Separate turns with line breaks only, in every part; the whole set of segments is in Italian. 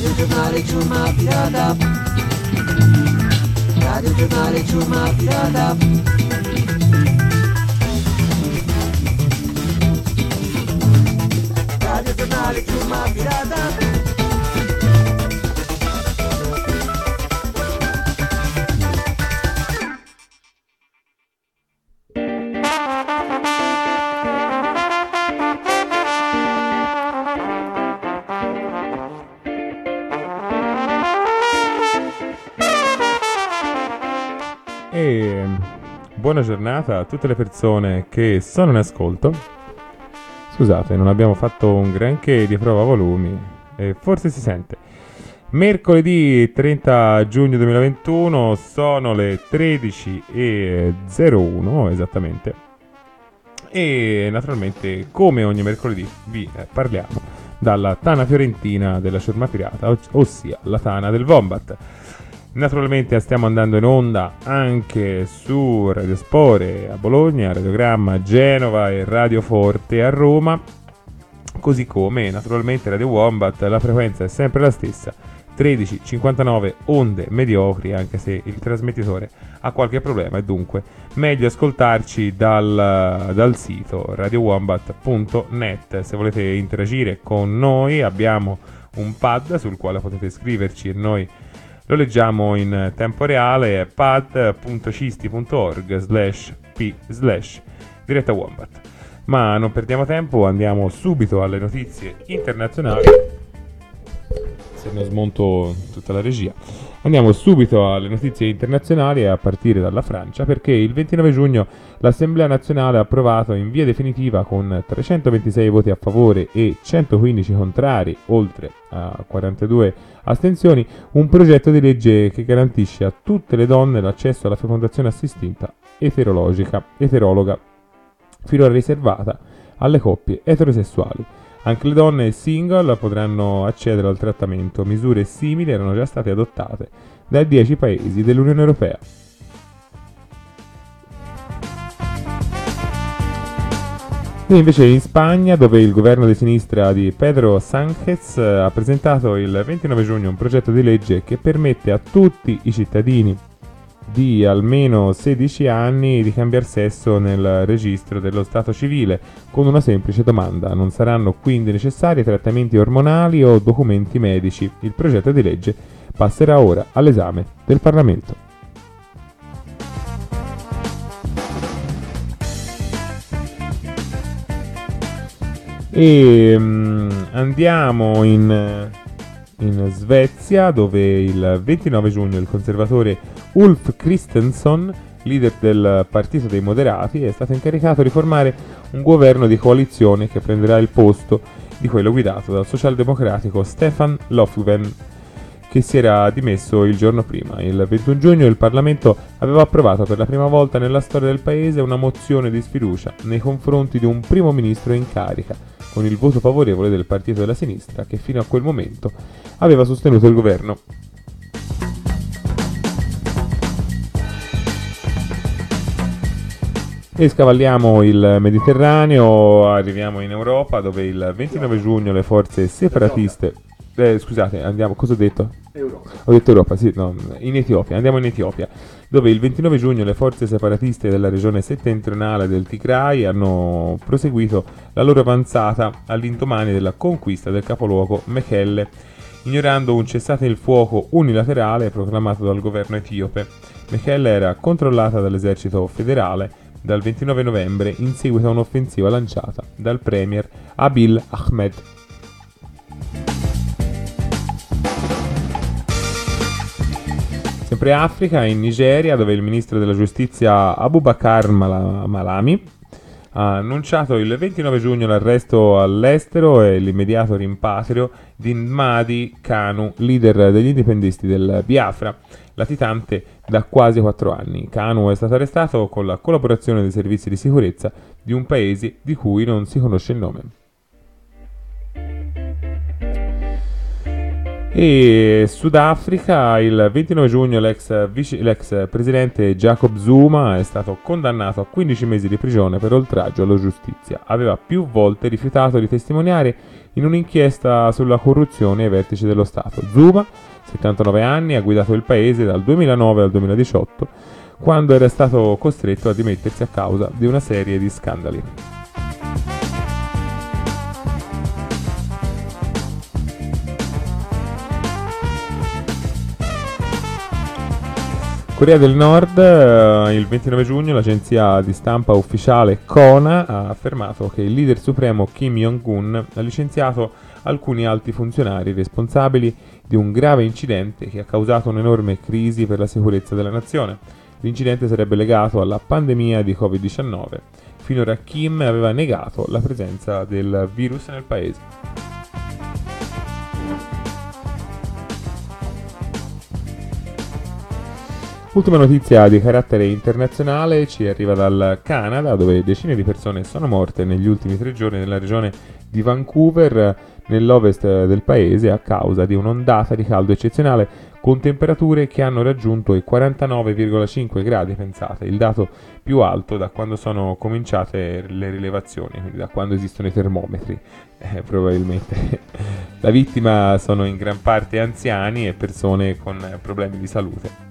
Radio Giornale Ciurma Pirata. Radio Giornale Ciurma Pirata. Radio Giornale Ciurma Pirata.
E buona giornata a tutte le persone che sono in ascolto. Scusate, non abbiamo fatto un granché di prova volumi e forse si sente. Mercoledì 30 giugno 2021, sono le 13:01 esattamente. E naturalmente, come ogni mercoledì, vi parliamo dalla tana fiorentina della Ciurma Pirata, ossia la tana del Wombat. Naturalmente stiamo andando in onda anche su Radio Spore a Bologna, Radiogramma a Genova e Radio Forte a Roma, così come naturalmente Radio Wombat. La frequenza è sempre la stessa, 1359 onde mediocri, anche se il trasmettitore ha qualche problema e dunque meglio ascoltarci dal sito radiowombat.net. Se volete interagire con noi abbiamo un pad sul quale potete scriverci e noi lo leggiamo in tempo reale, pad.cisti.org/p/diretta Wombat. Ma non perdiamo tempo, andiamo subito alle notizie internazionali. Se non smonto tutta la regia. Andiamo subito alle notizie internazionali a partire dalla Francia, perché il 29 giugno l'Assemblea nazionale ha approvato in via definitiva con 326 voti a favore e 115 contrari, oltre a 42 astensioni, un progetto di legge che garantisce a tutte le donne l'accesso alla fecondazione assistita eterologa, finora riservata alle coppie eterosessuali. Anche le donne single potranno accedere al trattamento. Misure simili erano già state adottate dai 10 paesi dell'Unione Europea. E invece in Spagna, dove il governo di sinistra di Pedro Sánchez ha presentato il 29 giugno un progetto di legge che permette a tutti i cittadini di almeno 16 anni di cambiare sesso nel registro dello stato civile con una semplice domanda. Non saranno quindi necessari trattamenti ormonali o documenti medici. Il progetto di legge passerà ora all'esame del Parlamento. E andiamo in Svezia, dove il 29 giugno il conservatore Ulf Kristersson, leader del Partito dei Moderati, è stato incaricato di formare un governo di coalizione che prenderà il posto di quello guidato dal socialdemocratico Stefan Löfven, che si era dimesso il giorno prima. Il 21 giugno il Parlamento aveva approvato per la prima volta nella storia del paese una mozione di sfiducia nei confronti di un primo ministro in carica, con il voto favorevole del partito della sinistra che fino a quel momento aveva sostenuto il governo. E scavalliamo il Mediterraneo, arriviamo in Europa, dove il 29 giugno le forze separatiste... scusate, andiamo... Cosa ho detto?
Europa.
Ho detto Europa, sì, no, in Etiopia. Andiamo in Etiopia, dove il 29 giugno le forze separatiste della regione settentrionale del Tigray hanno proseguito la loro avanzata all'indomani della conquista del capoluogo Mekelle, ignorando un cessate il fuoco unilaterale proclamato dal governo etiope. Mekelle era controllata dall'esercito federale dal 29 novembre in seguito a un'offensiva lanciata dal premier Abiy Ahmed. Sempre Africa, in Nigeria, dove il ministro della giustizia Abubakar Malami ha annunciato il 29 giugno l'arresto all'estero e l'immediato rimpatrio di Nnamdi Kanu, leader degli indipendisti del Biafra, latitante da quasi 4 anni. Kanu è stato arrestato con la collaborazione dei servizi di sicurezza di un paese di cui non si conosce il nome. E Sudafrica, il 29 giugno l'ex presidente Jacob Zuma è stato condannato a 15 mesi di prigione per oltraggio alla giustizia. Aveva più volte rifiutato di testimoniare in un'inchiesta sulla corruzione ai vertici dello Stato. Zuma, 79 anni, ha guidato il paese dal 2009 al 2018, quando era stato costretto a dimettersi a causa di una serie di scandali. Corea del Nord, il 29 giugno l'agenzia di stampa ufficiale KONA ha affermato che il leader supremo Kim Jong-un ha licenziato alcuni alti funzionari responsabili di un grave incidente che ha causato un'enorme crisi per la sicurezza della nazione. L'incidente sarebbe legato alla pandemia di Covid-19. Finora Kim aveva negato la presenza del virus nel paese. Ultima notizia di carattere internazionale ci arriva dal Canada, dove decine di persone sono morte negli ultimi 3 giorni nella regione di Vancouver, nell'ovest del paese, a causa di un'ondata di caldo eccezionale con temperature che hanno raggiunto i 49,5 gradi, pensate, il dato più alto da quando sono cominciate le rilevazioni, quindi da quando esistono i termometri, probabilmente. La vittima sono in gran parte anziani e persone con problemi di salute.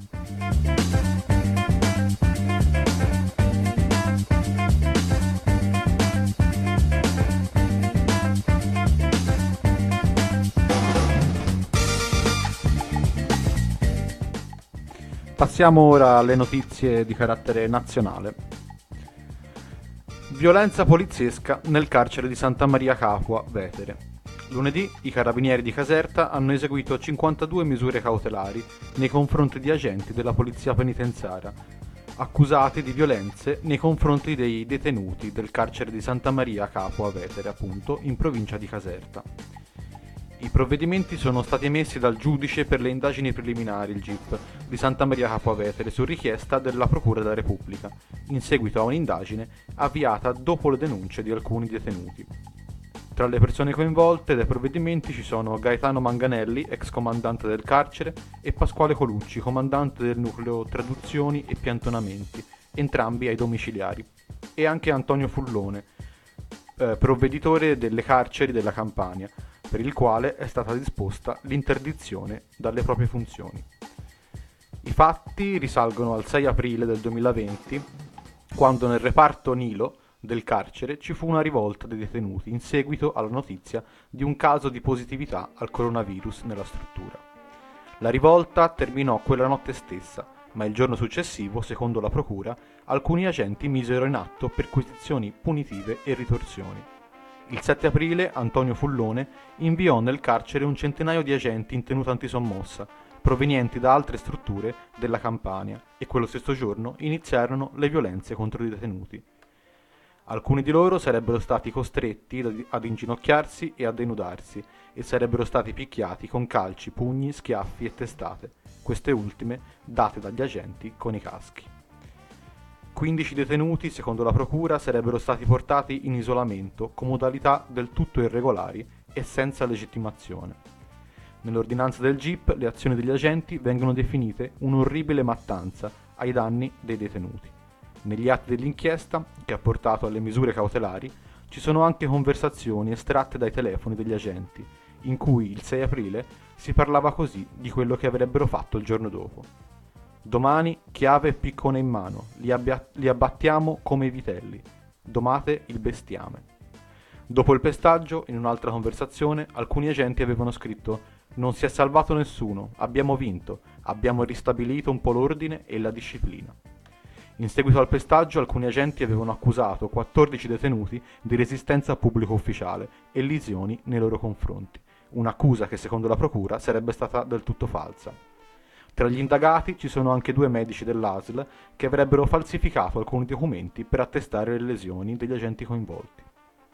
Passiamo ora alle notizie di carattere nazionale. Violenza poliziesca nel carcere di Santa Maria Capua, Vetere. Lunedì i carabinieri di Caserta hanno eseguito 52 misure cautelari nei confronti di agenti della polizia penitenziaria, accusati di violenze nei confronti dei detenuti del carcere di Santa Maria Capua, Vetere, appunto, in provincia di Caserta. I provvedimenti sono stati emessi dal giudice per le indagini preliminari, il GIP, di Santa Maria Capua Vetere su richiesta della Procura della Repubblica, in seguito a un'indagine avviata dopo le denunce di alcuni detenuti. Tra le persone coinvolte dai provvedimenti ci sono Gaetano Manganelli, ex comandante del carcere, e Pasquale Colucci, comandante del nucleo traduzioni e piantonamenti, entrambi ai domiciliari, e anche Antonio Fullone, provveditore delle carceri della Campania, per il quale è stata disposta l'interdizione dalle proprie funzioni. I fatti risalgono al 6 aprile del 2020, quando nel reparto Nilo del carcere ci fu una rivolta dei detenuti in seguito alla notizia di un caso di positività al coronavirus nella struttura. La rivolta terminò quella notte stessa, ma il giorno successivo, secondo la procura, alcuni agenti misero in atto perquisizioni punitive e ritorsioni. Il 7 aprile Antonio Fullone inviò nel carcere un centinaio di agenti in tenuta antisommossa, provenienti da altre strutture della Campania, e quello stesso giorno iniziarono le violenze contro i detenuti. Alcuni di loro sarebbero stati costretti ad inginocchiarsi e a denudarsi, e sarebbero stati picchiati con calci, pugni, schiaffi e testate, queste ultime date dagli agenti con i caschi. 15 detenuti, secondo la procura, sarebbero stati portati in isolamento con modalità del tutto irregolari e senza legittimazione. Nell'ordinanza del GIP le azioni degli agenti vengono definite un'orribile mattanza ai danni dei detenuti. Negli atti dell'inchiesta, che ha portato alle misure cautelari, ci sono anche conversazioni estratte dai telefoni degli agenti, in cui il 6 aprile si parlava così di quello che avrebbero fatto il giorno dopo. Domani chiave e piccone in mano, li abbattiamo come i vitelli. Domate il bestiame. Dopo il pestaggio, in un'altra conversazione, alcuni agenti avevano scritto: non si è salvato nessuno, abbiamo vinto, abbiamo ristabilito un po' l'ordine e la disciplina. In seguito al pestaggio, alcuni agenti avevano accusato 14 detenuti di resistenza a pubblico ufficiale e lesioni nei loro confronti, un'accusa che secondo la procura sarebbe stata del tutto falsa. Tra gli indagati ci sono anche 2 medici dell'ASL che avrebbero falsificato alcuni documenti per attestare le lesioni degli agenti coinvolti.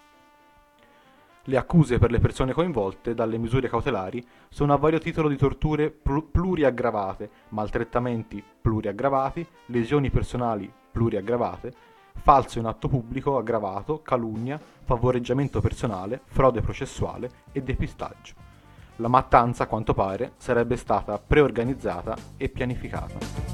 Le accuse per le persone coinvolte dalle misure cautelari sono a vario titolo di torture pluriaggravate, maltrattamenti pluriaggravati, lesioni personali pluriaggravate, falso in atto pubblico aggravato, calunnia, favoreggiamento personale, frode processuale e depistaggio. La mattanza, a quanto pare, sarebbe stata preorganizzata e pianificata.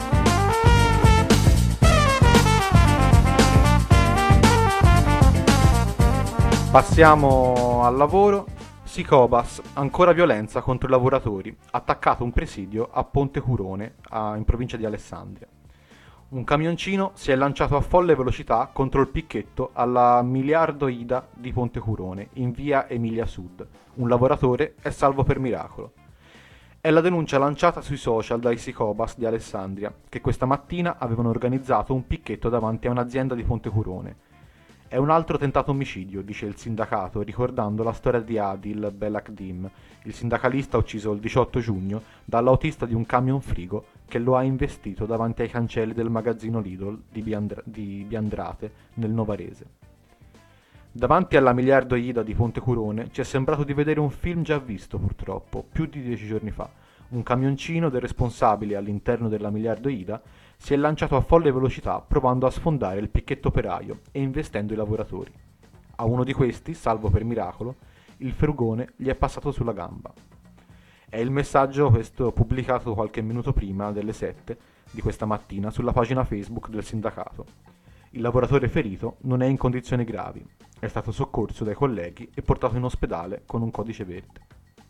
Passiamo al lavoro. Sicobas, ancora violenza contro i lavoratori, attaccato un presidio a Ponte Curone, in provincia di Alessandria. Un camioncino si è lanciato a folle velocità contro il picchetto alla Miliardo Ida di Ponte Curone, in via Emilia Sud. Un lavoratore è salvo per miracolo. È la denuncia lanciata sui social dai Sicobas di Alessandria, che questa mattina avevano organizzato un picchetto davanti a un'azienda di Ponte Curone. È un altro tentato omicidio, dice il sindacato, ricordando la storia di Adil Belakdim, il sindacalista ucciso il 18 giugno dall'autista di un camion frigo che lo ha investito davanti ai cancelli del magazzino Lidl di Biandrate, nel Novarese. Davanti alla Miliardo Ida di Ponte Curone ci è sembrato di vedere un film già visto, purtroppo, più di 10 giorni fa. Un camioncino del responsabile all'interno della Miliardo Ida si è lanciato a folle velocità provando a sfondare il picchetto operaio e investendo i lavoratori. A uno di questi, salvo per miracolo, il furgone gli è passato sulla gamba. È il messaggio questo pubblicato qualche minuto prima delle 7 di questa mattina sulla pagina Facebook del sindacato. Il lavoratore ferito non è in condizioni gravi, è stato soccorso dai colleghi e portato in ospedale con un codice verde.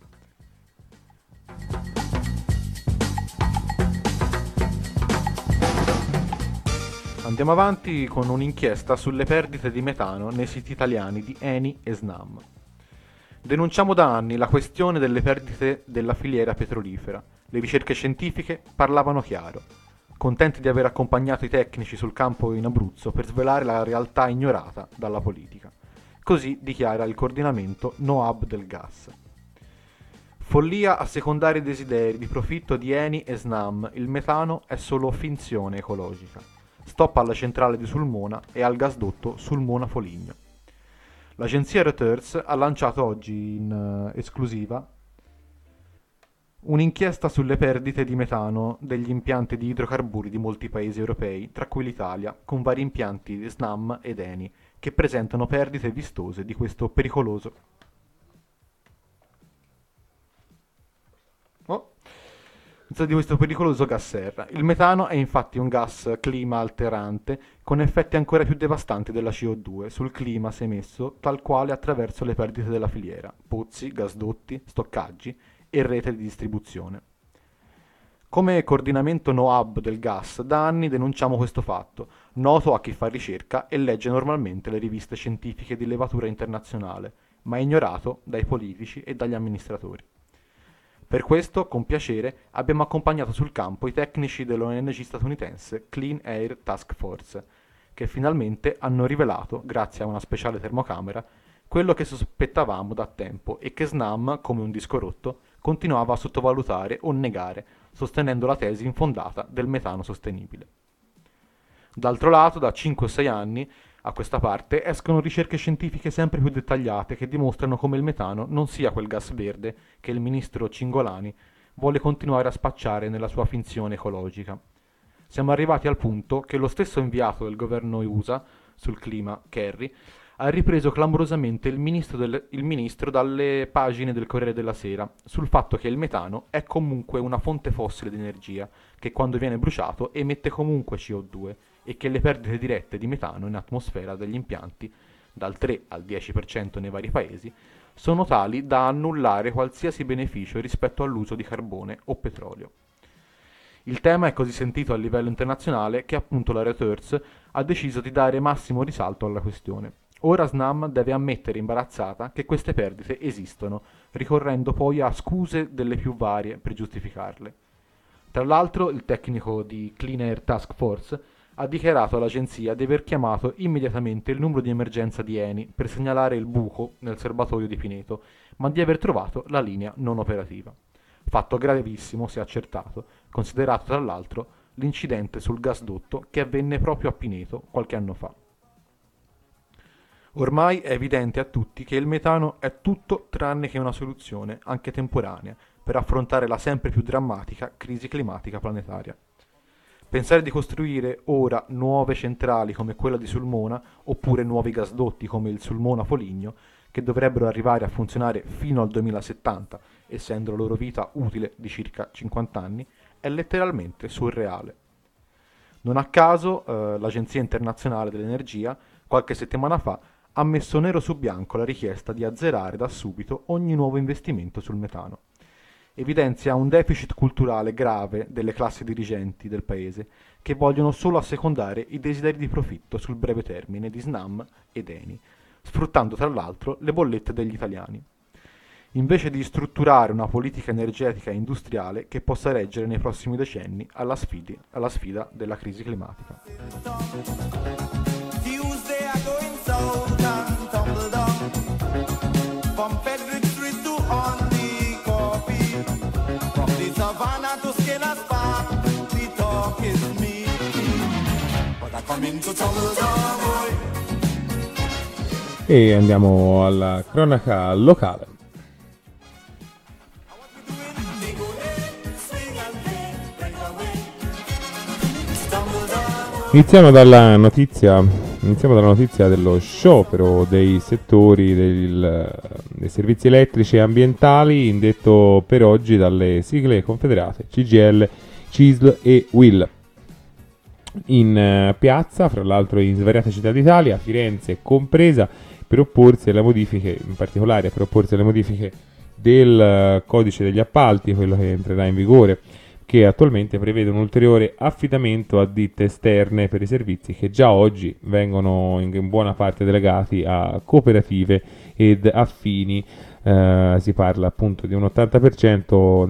Andiamo avanti con un'inchiesta sulle perdite di metano nei siti italiani di Eni e Snam. Denunciamo da anni la questione delle perdite della filiera petrolifera. Le ricerche scientifiche parlavano chiaro. Contenti di aver accompagnato i tecnici sul campo in Abruzzo per svelare la realtà ignorata dalla politica. Così dichiara il coordinamento No Hub del gas. Follia a secondare i desideri di profitto di Eni e Snam, il metano è solo finzione ecologica. Stop alla centrale di Sulmona e al gasdotto Sulmona-Foligno. L'agenzia Reuters ha lanciato oggi in esclusiva un'inchiesta sulle perdite di metano degli impianti di idrocarburi di molti paesi europei, tra cui l'Italia, con vari impianti Snam ed Eni, che presentano perdite vistose di questo pericoloso gas serra. Il metano è infatti un gas clima alterante con effetti ancora più devastanti della CO2 sul clima se emesso tal quale attraverso le perdite della filiera, pozzi, gasdotti, stoccaggi e rete di distribuzione. Come coordinamento No Hub del gas da anni denunciamo questo fatto, noto a chi fa ricerca e legge normalmente le riviste scientifiche di levatura internazionale, ma ignorato dai politici e dagli amministratori. Per questo, con piacere, abbiamo accompagnato sul campo i tecnici dell'ONG statunitense Clean Air Task Force, che finalmente hanno rivelato, grazie a una speciale termocamera, quello che sospettavamo da tempo e che Snam, come un disco rotto, continuava a sottovalutare o negare, sostenendo la tesi infondata del metano sostenibile. D'altro lato, da 5-6 anni a questa parte escono ricerche scientifiche sempre più dettagliate che dimostrano come il metano non sia quel gas verde che il ministro Cingolani vuole continuare a spacciare nella sua finzione ecologica. Siamo arrivati al punto che lo stesso inviato del governo USA sul clima, Kerry, ha ripreso clamorosamente il ministro dalle pagine del Corriere della Sera sul fatto che il metano è comunque una fonte fossile di energia che quando viene bruciato emette comunque CO2 e che le perdite dirette di metano in atmosfera degli impianti, dal 3 al 10% nei vari paesi, sono tali da annullare qualsiasi beneficio rispetto all'uso di carbone o petrolio. Il tema è così sentito a livello internazionale che appunto la Reuters ha deciso di dare massimo risalto alla questione. Ora Snam deve ammettere imbarazzata che queste perdite esistono, ricorrendo poi a scuse delle più varie per giustificarle. Tra l'altro il tecnico di Clean Air Task Force ha dichiarato all'agenzia di aver chiamato immediatamente il numero di emergenza di Eni per segnalare il buco nel serbatoio di Pineto, ma di aver trovato la linea non operativa. Fatto gravissimo, si è accertato, considerato tra l'altro l'incidente sul gasdotto che avvenne proprio a Pineto qualche anno fa. Ormai è evidente a tutti che il metano è tutto tranne che una soluzione, anche temporanea, per affrontare la sempre più drammatica crisi climatica planetaria. Pensare di costruire ora nuove centrali come quella di Sulmona, oppure nuovi gasdotti come il Sulmona-Foligno, che dovrebbero arrivare a funzionare fino al 2070 essendo la loro vita utile di circa 50 anni, è letteralmente surreale. Non a caso l'Agenzia Internazionale dell'Energia qualche settimana fa ha messo nero su bianco la richiesta di azzerare da subito ogni nuovo investimento sul metano. Evidenzia un deficit culturale grave delle classi dirigenti del paese che vogliono solo assecondare i desideri di profitto sul breve termine di Snam ed Eni, sfruttando tra l'altro le bollette degli italiani, invece di strutturare una politica energetica e industriale che possa reggere nei prossimi decenni alla sfida della crisi climatica.
E andiamo alla cronaca locale. Iniziamo dalla notizia dello sciopero dei settori dei servizi elettrici e ambientali indetto per oggi dalle sigle confederate CGIL, CISL e UIL. In piazza, fra l'altro in svariate città d'Italia, Firenze compresa, per opporsi alle modifiche, in particolare per opporsi alle modifiche del codice degli appalti, quello che entrerà in vigore, che attualmente prevede un ulteriore affidamento a ditte esterne per i servizi che già oggi vengono in buona parte delegati a cooperative ed affini. Si parla appunto di un 80%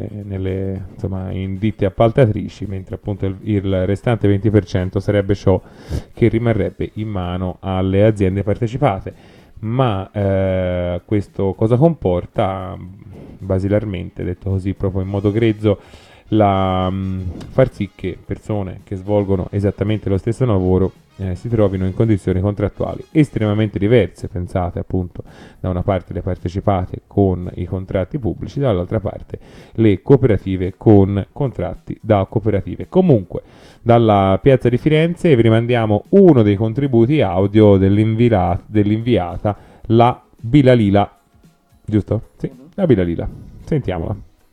in ditte appaltatrici, mentre appunto il restante 20% sarebbe ciò che rimarrebbe in mano alle aziende partecipate. Ma questo cosa comporta? Basilarmente, detto così proprio in modo grezzo, far sì che persone che svolgono esattamente lo stesso lavoro si trovino in condizioni contrattuali estremamente diverse. Pensate appunto, da una parte le partecipate con i contratti pubblici, dall'altra parte le cooperative con contratti da cooperative. Comunque, dalla piazza di Firenze vi rimandiamo uno dei contributi audio dell'inviata, la Bilalila, giusto? Sì, la Bilalila. Sentiamola.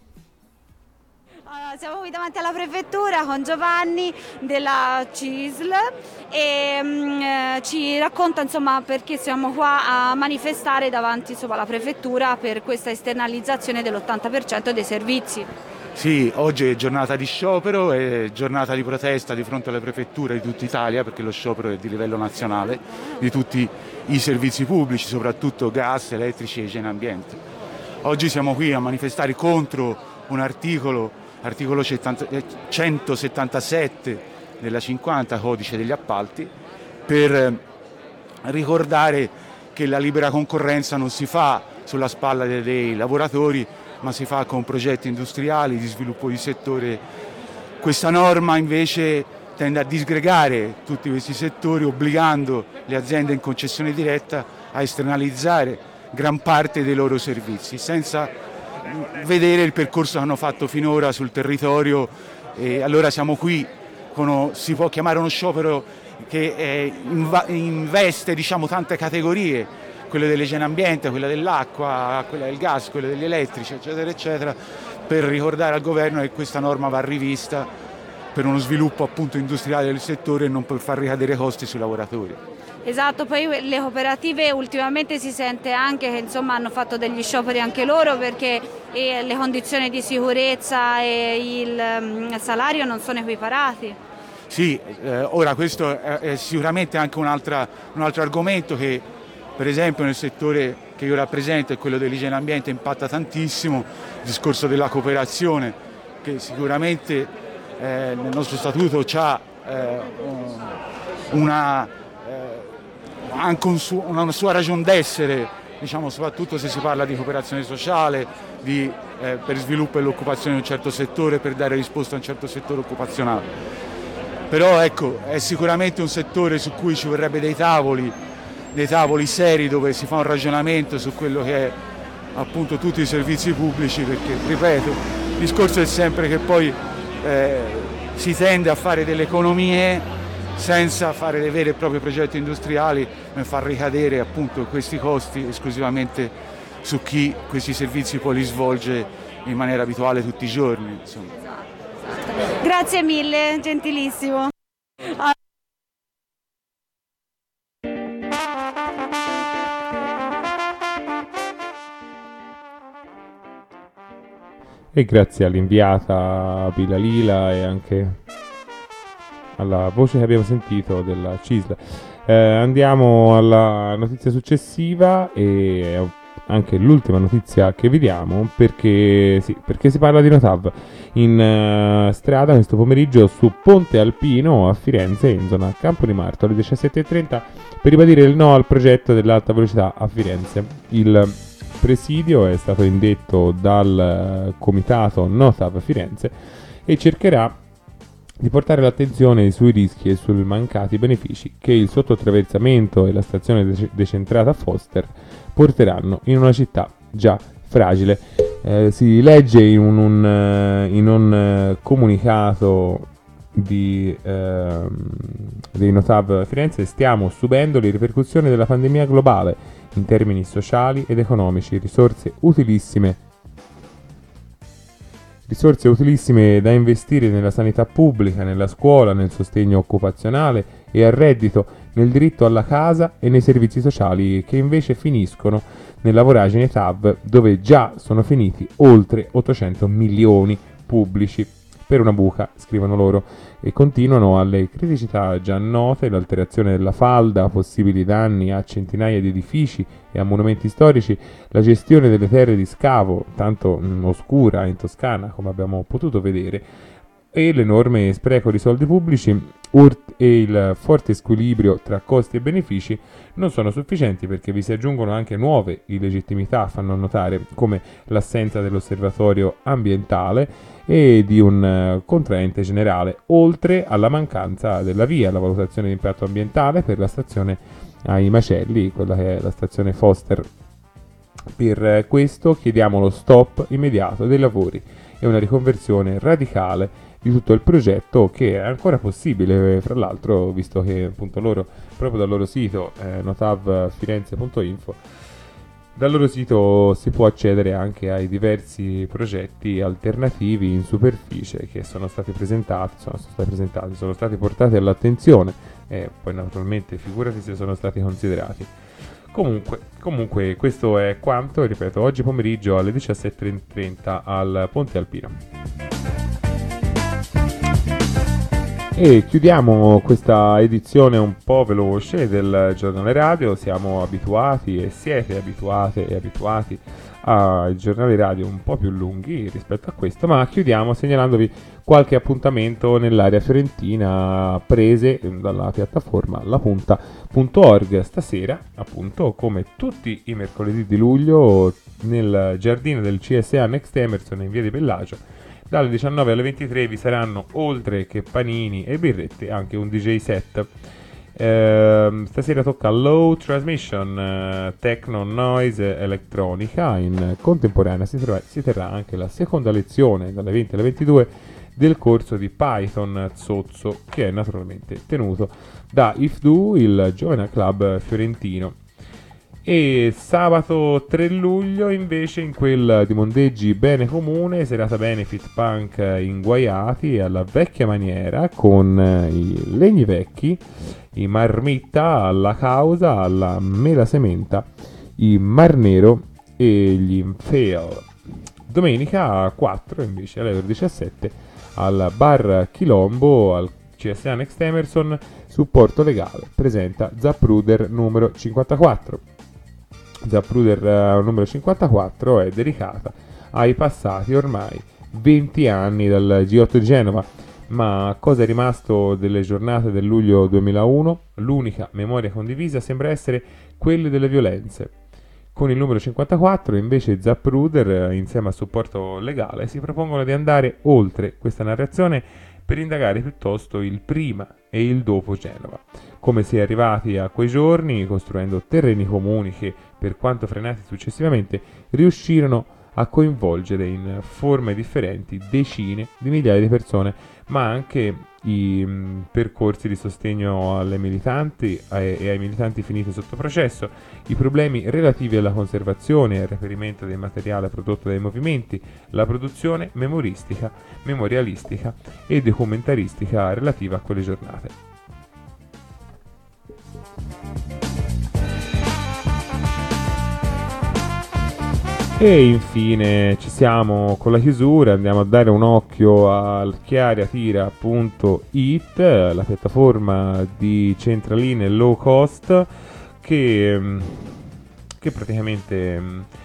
Siamo qui davanti alla prefettura con Giovanni della CISL e ci racconta insomma perché siamo qua a manifestare davanti alla prefettura per questa esternalizzazione dell'80% dei servizi.
Sì, oggi è giornata di sciopero, è giornata di protesta di fronte alle prefetture di tutta Italia, perché lo sciopero è di livello nazionale, di tutti i servizi pubblici, soprattutto gas, elettrici e igiene ambiente. Oggi siamo qui a manifestare contro un articolo 177 della 50 codice degli appalti, per ricordare che la libera concorrenza non si fa sulla spalla dei lavoratori, ma si fa con progetti industriali di sviluppo di settore. Questa norma invece tende a disgregare tutti questi settori, obbligando le aziende in concessione diretta a esternalizzare gran parte dei loro servizi, senza vedere il percorso che hanno fatto finora sul territorio. E allora siamo qui, si può chiamare uno sciopero che investe tante categorie, quelle dell'igiene ambiente, quella dell'acqua, quella del gas, quelle degli elettrici, eccetera, eccetera, per ricordare al governo che questa norma va rivista per uno sviluppo appunto industriale del settore e non per far ricadere costi sui lavoratori.
Esatto, poi le cooperative ultimamente si sente anche che hanno fatto degli scioperi anche loro, perché le condizioni di sicurezza e il salario non sono equiparati.
Sì, ora questo è sicuramente anche un altro argomento che per esempio nel settore che io rappresento, è quello dell'igiene ambiente, impatta tantissimo, il discorso della cooperazione, che sicuramente nel nostro statuto c'ha anche una sua ragion d'essere, soprattutto se si parla di cooperazione sociale, per sviluppo e l'occupazione di un certo settore, per dare risposta a un certo settore occupazionale. Però ecco, è sicuramente un settore su cui ci vorrebbe dei tavoli seri, dove si fa un ragionamento su quello che è appunto tutti i servizi pubblici, perché, ripeto, il discorso è sempre che poi si tende a fare delle economie senza fare dei veri e propri progetti industriali, e far ricadere appunto questi costi esclusivamente su chi questi servizi poi li svolge in maniera abituale tutti i giorni. Insomma.
Esatto. Grazie mille, gentilissimo.
E grazie all'inviata Pilalila e anche alla voce che abbiamo sentito della CISL. Andiamo alla notizia successiva e anche l'ultima notizia che vediamo, perché si parla di Notav in strada questo pomeriggio su Ponte Alpino a Firenze, in zona Campo di Marto, alle 17:30, per ribadire il no al progetto dell'alta velocità a Firenze. Il presidio è stato indetto dal comitato Notav Firenze e cercherà di portare l'attenzione sui rischi e sui mancati benefici che il sottoattraversamento e la stazione decentrata Foster porteranno in una città già fragile. Si legge in un comunicato dei Notav Firenze: stiamo subendo le ripercussioni della pandemia globale in termini sociali ed economici, risorse utilissime da investire nella sanità pubblica, nella scuola, nel sostegno occupazionale e al reddito, nel diritto alla casa e nei servizi sociali, che invece finiscono nella voragine TAV, dove già sono finiti oltre 800 milioni pubblici per una buca, scrivono loro, e continuano alle criticità già note: l'alterazione della falda, possibili danni a centinaia di edifici e a monumenti storici, la gestione delle terre di scavo, tanto oscura in Toscana come abbiamo potuto vedere, e l'enorme spreco di soldi pubblici e il forte squilibrio tra costi e benefici non sono sufficienti, perché vi si aggiungono anche nuove illegittimità, fanno notare, come l'assenza dell'osservatorio ambientale e di un contraente generale, oltre alla mancanza della VIA, la valutazione di impatto ambientale per la stazione ai Macelli, quella che è la stazione Foster. Per questo chiediamo lo stop immediato dei lavori e una riconversione radicale di tutto il progetto, che è ancora possibile, fra l'altro, visto che appunto loro, proprio dal loro sito notavfirenze.info, dal loro sito si può accedere anche ai diversi progetti alternativi in superficie che sono stati portati all'attenzione, e poi naturalmente figurati se sono stati considerati. Comunque questo è quanto, ripeto, oggi pomeriggio alle 17:30 al Ponte Alpino. E chiudiamo questa edizione un po' veloce del giornale radio. Siamo abituati e siete abituate e abituati ai giornali radio un po' più lunghi rispetto a questo, ma chiudiamo segnalandovi qualche appuntamento nell'area fiorentina prese dalla piattaforma lapunta.org. Stasera, appunto, come tutti i mercoledì di luglio, nel giardino del CSA Next Emerson in via di Bellagio, dalle 19 alle 23 vi saranno, oltre che panini e birrette, anche un DJ set. Stasera tocca Low Transmission, Techno Noise elettronica. In contemporanea si terrà anche la seconda lezione dalle 20 alle 22 del corso di Python Zozzo, che è naturalmente tenuto da IFDU, il Giovane Club fiorentino. E sabato 3 luglio invece, in quel di Mondeggi Bene Comune, serata benefit punk inguaiati alla vecchia maniera, con i legni vecchi, i Marmitta, alla Causa, alla Mela Sementa, i Mar Nero e gli Infail. Domenica 4 invece alle ore 17 al Bar Chilombo al CSA Next Emerson, supporto legale presenta Zapruder numero 54. Zapruder numero 54 è dedicata ai passati ormai 20 anni dal G8 di Genova. Ma cosa è rimasto delle giornate del luglio 2001? L'unica memoria condivisa sembra essere quelle delle violenze. Con il numero 54 invece Zapruder, insieme al supporto legale, si propongono di andare oltre questa narrazione per indagare piuttosto il prima e il dopo Genova. Come si è arrivati a quei giorni, costruendo terreni comuni che, per quanto frenati successivamente, riuscirono a coinvolgere in forme differenti decine di migliaia di persone, ma anche i percorsi di sostegno alle militanti e ai militanti finiti sotto processo, i problemi relativi alla conservazione e al reperimento del materiale prodotto dai movimenti, la produzione memorialistica e documentaristica relativa a quelle giornate. E infine ci siamo con la chiusura, andiamo a dare un occhio al chiariatira.it, la piattaforma di centraline low cost che praticamente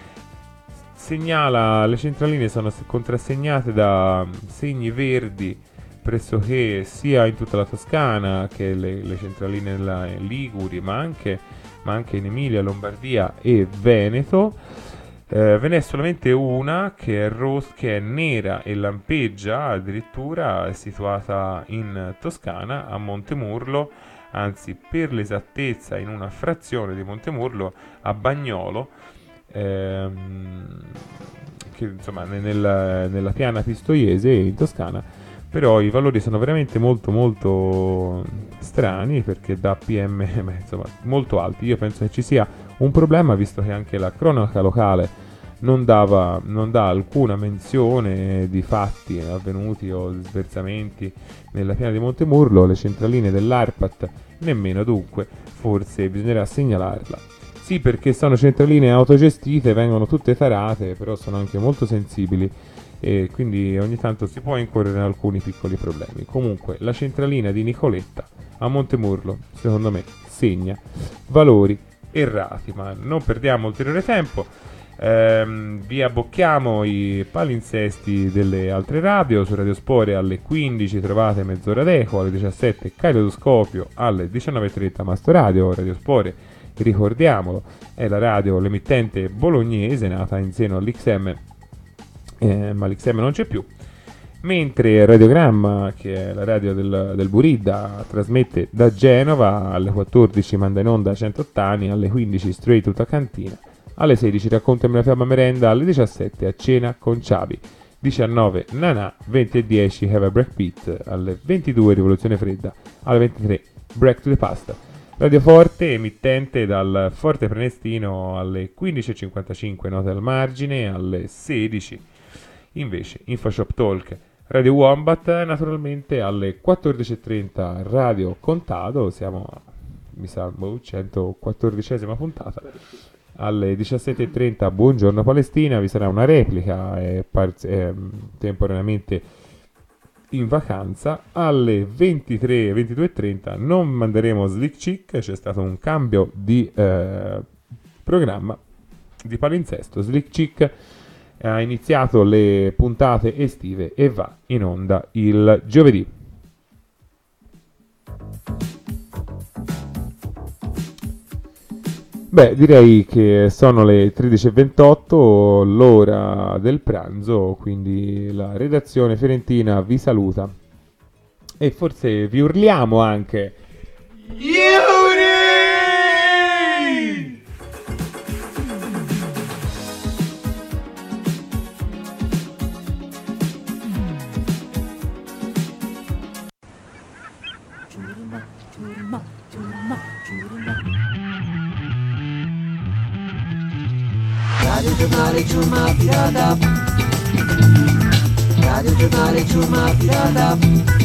segnala, le centraline sono contrassegnate da segni verdi pressoché sia in tutta la Toscana che le centraline liguri, ma anche in Emilia, Lombardia e Veneto. Ve n'è solamente una che è nera e lampeggia, addirittura è situata in Toscana, a Montemurlo, anzi per l'esattezza in una frazione di Montemurlo, a Bagnolo, che insomma nella piana pistoiese in Toscana. Però i valori sono veramente molto molto strani, perché da PM insomma molto alti. Io penso che ci sia un problema, visto che anche la cronaca locale non dà alcuna menzione di fatti avvenuti o sversamenti nella piana di Montemurlo, le centraline dell'ARPAT nemmeno, dunque forse bisognerà segnalarla. Sì, perché sono centraline autogestite, vengono tutte tarate, però sono anche molto sensibili e quindi ogni tanto si può incorrere in alcuni piccoli problemi. Comunque la centralina di Nicoletta a Montemurlo, secondo me, segna valori errati, ma non perdiamo ulteriore tempo. Vi abbocchiamo i palinsesti delle altre radio. Su Radiospore alle 15 trovate Mezz'ora d'Eco, alle 17 Caleidoscopio, alle 19:30 Mastoradio. Radiospore, ricordiamolo, è la radio, l'emittente bolognese nata in seno all'XM, ma l'XM non c'è più, mentre Radiogramma, che è la radio del Buridda, trasmette da Genova. Alle 14 manda in onda 108 anni, alle 15 Straight Outta Cantina, alle 16 Raccontami la fiamma merenda, alle 17 A cena con Ciabi, 19 Nanà, 20:10 Have a Breakbeat, alle 22 Rivoluzione Fredda, alle 23 Break to the Pasta. Radio Forte, emittente dal Forte Prenestino, alle 15:55 Note al margine, alle 16 invece InfoShop Talk. Radio Wombat, naturalmente alle 14:30 Radio Contado, siamo mi sa 114esima puntata. Alle 17:30 Buongiorno Palestina, vi sarà una replica temporaneamente in vacanza. Alle 22:30 non manderemo Slick Chick, c'è stato un cambio di programma di palinsesto. Slick Chick ha iniziato le puntate estive e va in onda il giovedì. Beh, direi che sono le 13:28, l'ora del pranzo, quindi la redazione fiorentina vi saluta e forse vi urliamo anche Iuri!
Radio Giornale Ciurma Pirata. Radio Giornale Ciurma Pirata.